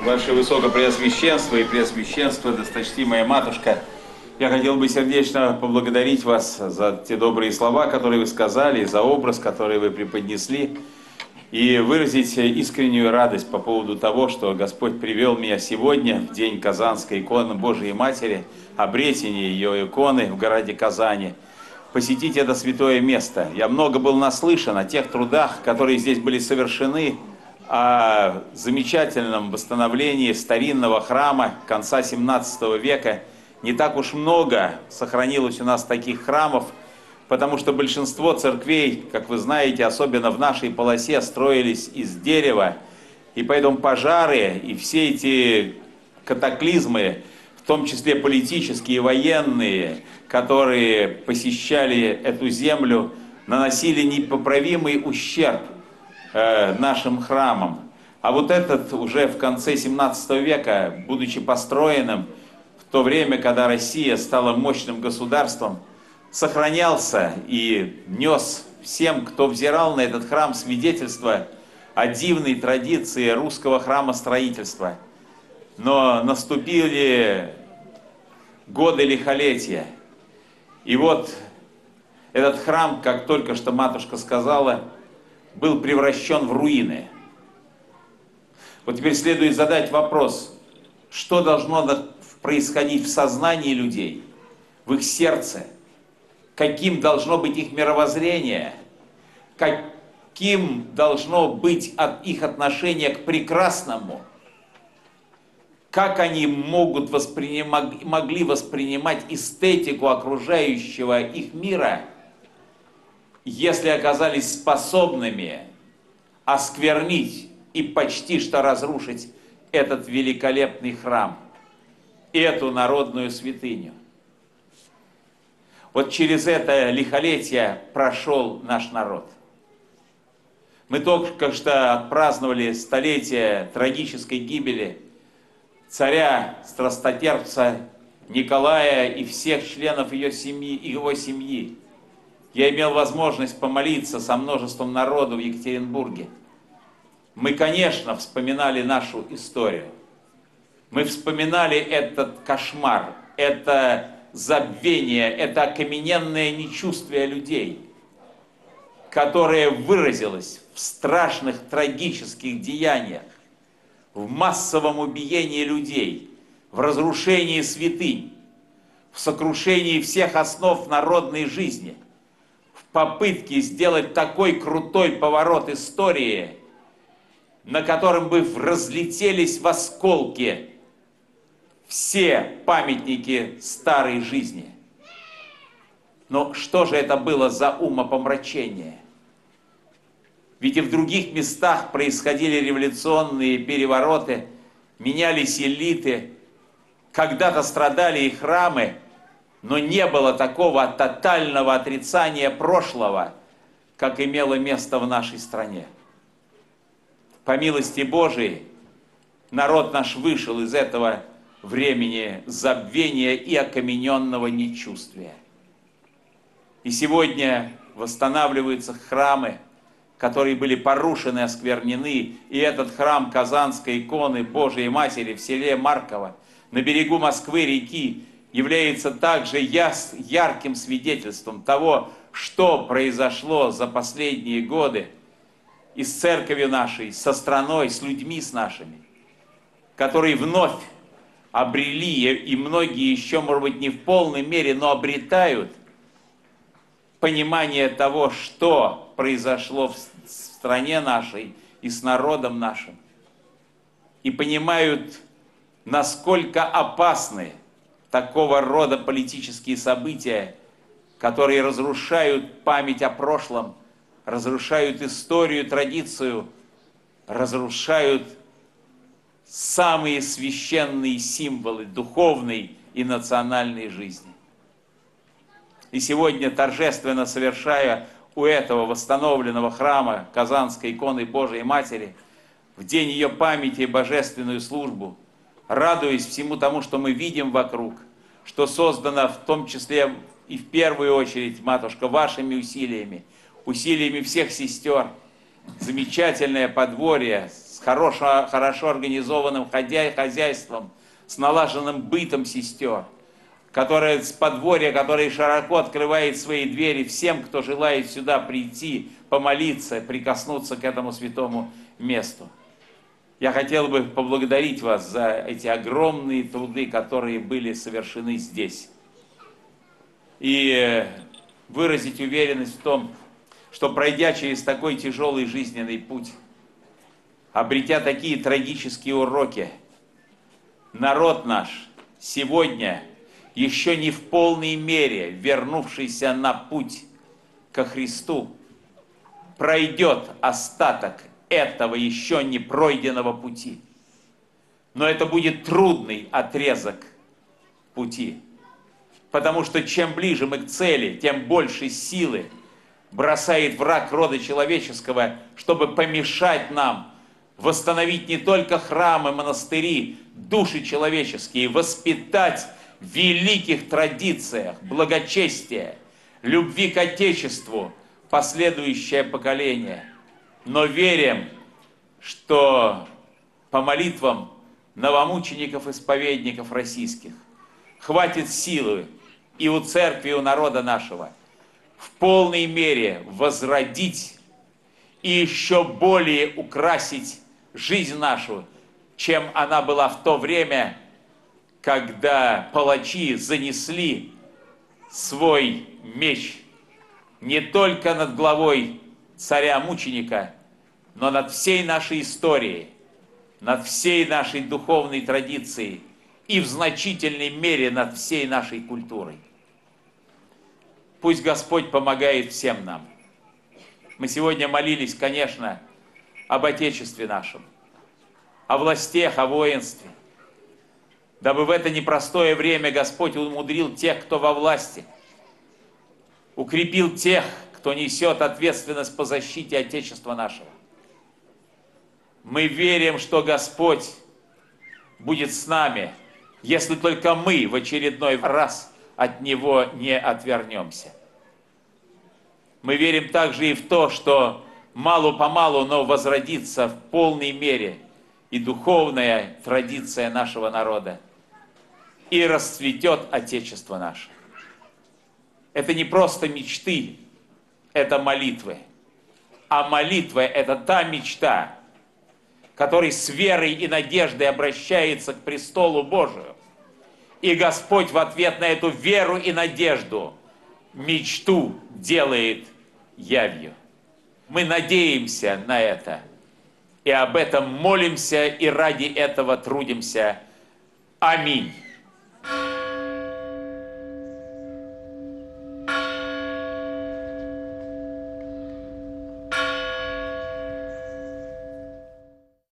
Ваше Высокопреосвященство и Преосвященство, досточтимая Матушка, я хотел бы сердечно поблагодарить вас за те добрые слова, которые вы сказали, за образ, который вы преподнесли, и выразить искреннюю радость по поводу того, что Господь привел меня сегодня, в день Казанской иконы Божией Матери, обретения ее иконы в городе Казани, посетить это святое место. Я много был наслышан о тех трудах, которые здесь были совершены, о замечательном восстановлении старинного храма конца 17 века. Не так уж много сохранилось у нас таких храмов, потому что большинство церквей, как вы знаете, особенно в нашей полосе, строились из дерева, и поэтому пожары и все эти катаклизмы, в том числе политические и военные, которые посещали эту землю, наносили непоправимый ущерб нашим храмам. А вот этот уже в конце 17 века, будучи построенным в то время, когда Россия стала мощным государством, сохранялся и нес всем, кто взирал на этот храм, свидетельство о дивной традиции русского храмостроительства. Но наступили годы лихолетия. И вот этот храм, как только что матушка сказала, был превращен в руины. Вот теперь следует задать вопрос, что должно происходить в сознании людей, в их сердце, каким должно быть их мировоззрение, каким должно быть их отношение к прекрасному, как они могли воспринимать эстетику окружающего их мира, если оказались способными осквернить и почти что разрушить этот великолепный храм, эту народную святыню. Вот через это лихолетие прошел наш народ. Мы только что отпраздновали столетие трагической гибели царя страстотерпца Николая и всех членов его семьи. Я имел возможность помолиться со множеством народу в Екатеринбурге. Мы, конечно, вспоминали нашу историю. Мы вспоминали этот кошмар, это забвение, это окамененное нечувствие людей, которое выразилось в страшных трагических деяниях, в массовом убиении людей, в разрушении святынь, в сокрушении всех основ народной жизни, в попытке сделать такой крутой поворот истории, на котором бы разлетелись в осколки все памятники старой жизни. Но что же это было за умопомрачение? Ведь и в других местах происходили революционные перевороты, менялись элиты, когда-то страдали и храмы, но не было такого тотального отрицания прошлого, как имело место в нашей стране. По милости Божией, народ наш вышел из этого времени забвения и окамененного нечувствия. И сегодня восстанавливаются храмы, которые были порушены, осквернены, и этот храм Казанской иконы Божией Матери в селе Марково на берегу Москвы-реки является также ярким свидетельством того, что произошло за последние годы и с церковью нашей, со страной, с людьми с нашими, которые вновь обрели, и многие еще, может быть, не в полной мере, но обретают понимание того, что произошло в стране нашей и с народом нашим. И понимают, насколько опасны такого рода политические события, которые разрушают память о прошлом, разрушают историю, традицию, разрушают самые священные символы духовной и национальной жизни. И сегодня, торжественно совершая у этого восстановленного храма Казанской иконы Божией Матери, в день ее памяти и божественную службу, радуясь всему тому, что мы видим вокруг, что создано в том числе и в первую очередь, матушка, вашими усилиями, усилиями всех сестер, замечательное подворье с хорошо организованным хозяйством, с налаженным бытом сестер, которое с подворья, которое широко открывает свои двери всем, кто желает сюда прийти, помолиться, прикоснуться к этому святому месту. Я хотел бы поблагодарить вас за эти огромные труды, которые были совершены здесь. И выразить уверенность в том, что пройдя через такой тяжелый жизненный путь, обретя такие трагические уроки, народ наш сегодня, еще не в полной мере вернувшийся на путь ко Христу, пройдет остаток этого еще не пройденного пути. Но это будет трудный отрезок пути. Потому что чем ближе мы к цели, тем больше силы бросает враг рода человеческого, чтобы помешать нам восстановить не только храмы, монастыри, души человеческие, воспитать в великих традициях благочестия, любви к Отечеству последующее поколение. Но верим, что по молитвам новомучеников-исповедников российских хватит силы и у церкви, и у народа нашего в полной мере возродить и еще более украсить жизнь нашу, чем она была в то время, когда палачи занесли свой меч не только над головой царя-мученика, но над всей нашей историей, над всей нашей духовной традицией и в значительной мере над всей нашей культурой. Пусть Господь помогает всем нам. Мы сегодня молились, конечно, об Отечестве нашем, о властях, о воинстве, дабы в это непростое время Господь умудрил тех, кто во власти, укрепил тех, кто несет ответственность по защите Отечества нашего. Мы верим, что Господь будет с нами, если только мы в очередной раз от Него не отвернемся. Мы верим также и в то, что мало-помалу, но возродится в полной мере и духовная традиция нашего народа, и расцветет Отечество наше. Это не просто мечты, это молитвы. А молитва – это та мечта, который с верой и надеждой обращается к престолу Божию. И Господь в ответ на эту веру и надежду мечту делает явью. Мы надеемся на это, и об этом молимся, и ради этого трудимся. Аминь.